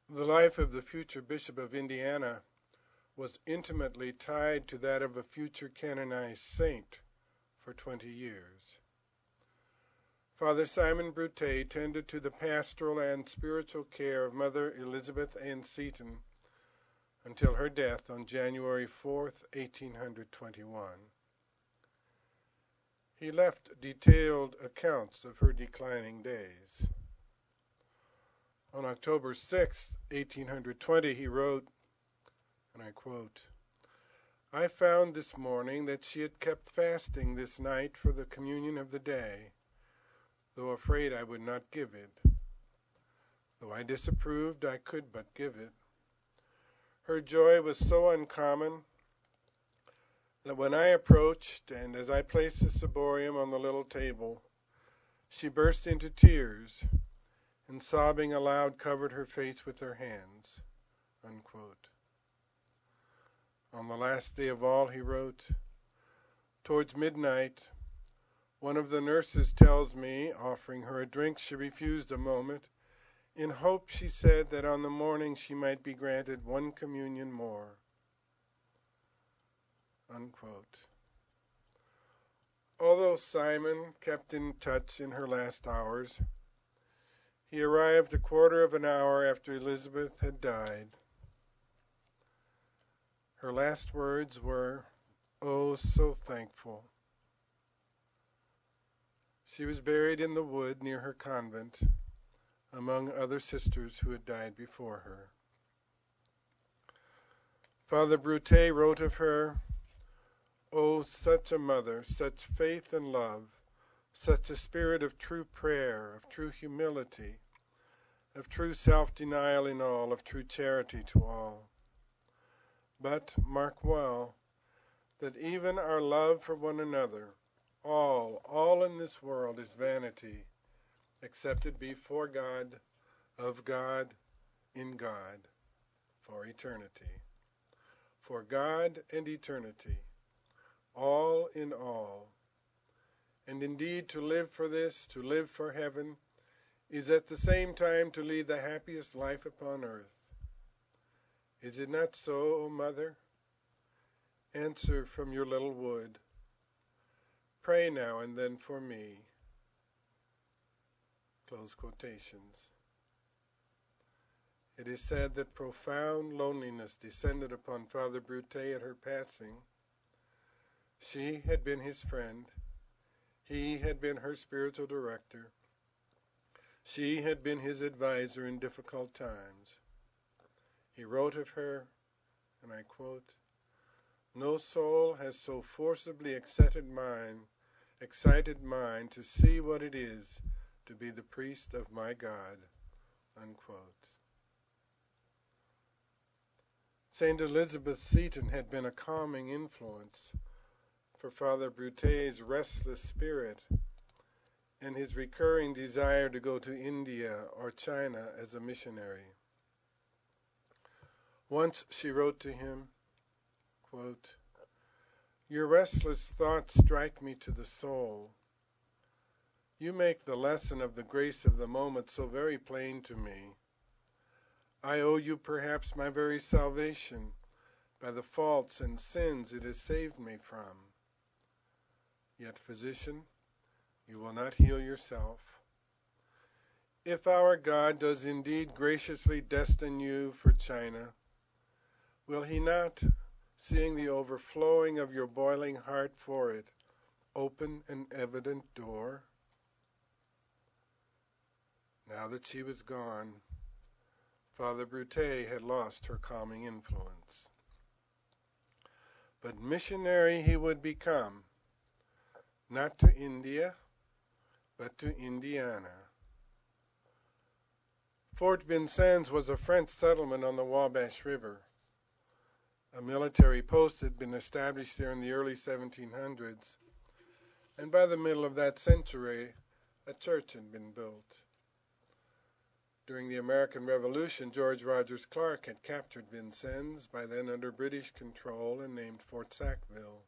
The life of the future Bishop of Indiana was intimately tied to that of a future canonized saint for 20 years. Father Simon Broutet tended to the pastoral and spiritual care of Mother Elizabeth Ann Seton until her death on January 4, 1821. He left detailed accounts of her declining days. On October 6, 1820, he wrote, and I quote, "I found this morning that she had kept fasting this night for the communion of the day, though afraid I would not give it. Though I disapproved, I could but give it. Her joy was so uncommon that when I approached, and as I placed the ciborium on the little table, she burst into tears, and sobbing aloud covered her face with her hands." Unquote. On the last day of all, he wrote, "Towards midnight, one of the nurses tells me, offering her a drink, she refused a moment, in hope, she said, that on the morning she might be granted one communion more." Unquote. Although Simon kept in touch in her last hours, he arrived a quarter of an hour after Elizabeth had died. Her last words were, "Oh, so thankful." She was buried in the wood near her convent, among other sisters who had died before her. Father Broutet wrote of her, "Oh, such a mother, such faith and love, such a spirit of true prayer, of true humility, of true self-denial in all, of true charity to all. But mark well, that even our love for one another, all in this world is vanity, except it be for God, of God, in God, for eternity. For God and eternity, all in all. And indeed to live for this, to live for heaven, is at the same time to lead the happiest life upon earth. Is it not so, O Mother? Answer from your little wood. Pray now and then for me." Close quotations. It is said that profound loneliness descended upon Father Broutet at her passing. She had been his friend. He had been her spiritual director. She had been his advisor in difficult times. He wrote of her, and I quote, "No soul has so forcibly excited mine to see what it is to be the priest of my God." Unquote. St. Elizabeth Seton had been a calming influence for Father Broutet's restless spirit and his recurring desire to go to India or China as a missionary. Once she wrote to him, quote, "Your restless thoughts strike me to the soul. You make the lesson of the grace of the moment so very plain to me. I owe you perhaps my very salvation by the faults and sins it has saved me from. Yet, physician, you will not heal yourself. If our God does indeed graciously destine you for China, will he not, seeing the overflowing of your boiling heart for it, open an evident door?" Now that she was gone, Father Broutet had lost her calming influence. But missionary he would become, not to India, but to Indiana. Fort Vincennes was a French settlement on the Wabash River. A military post had been established there in the early 1700s, and by the middle of that century, a church had been built. During the American Revolution, George Rogers Clark had captured Vincennes, by then under British control, and named Fort Sackville.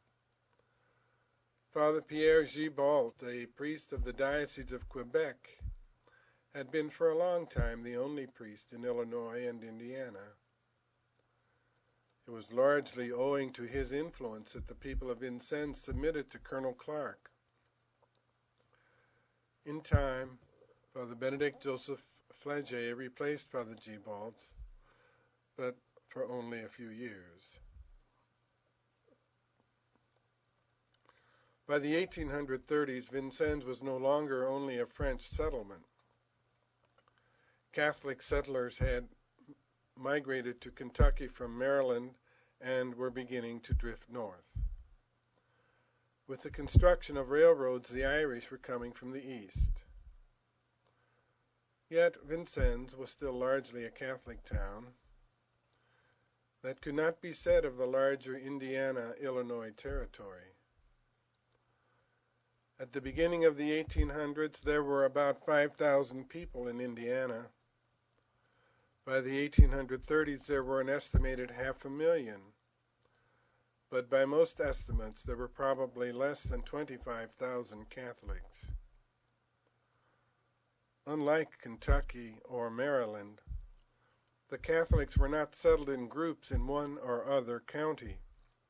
Father Pierre Gibault, a priest of the Diocese of Quebec, had been for a long time the only priest in Illinois and Indiana. It was largely owing to his influence that the people of Vincennes submitted to Colonel Clark. In time, Father Benedict Joseph Flagey replaced Father Gibault, but for only a few years. By the 1830s, Vincennes was no longer only a French settlement. Catholic settlers had migrated to Kentucky from Maryland and were beginning to drift north. With the construction of railroads, the Irish were coming from the east. Yet Vincennes was still largely a Catholic town. That could not be said of the larger Indiana-Illinois territory. At the beginning of the 1800s, there were about 5,000 people in Indiana. By the 1830s, there were an estimated 500,000. But by most estimates, there were probably less than 25,000 Catholics. Unlike Kentucky or Maryland, the Catholics were not settled in groups in one or other county.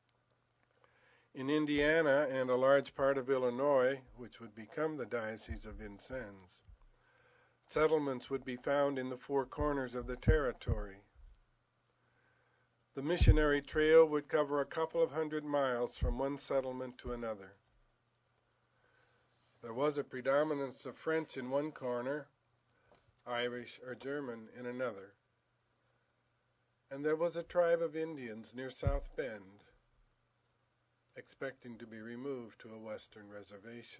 In Indiana and a large part of Illinois, which would become the Diocese of Vincennes, settlements would be found in the four corners of the territory. The missionary trail would cover a couple of 100 miles from one settlement to another. There was a predominance of French in one corner, Irish or German in another. And there was a tribe of Indians near South Bend, expecting to be removed to a western reservation.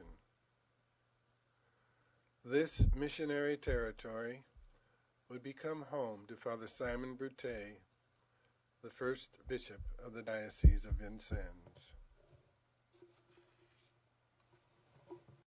This missionary territory would become home to Father Simon Broutet, the first bishop of the Diocese of Vincennes.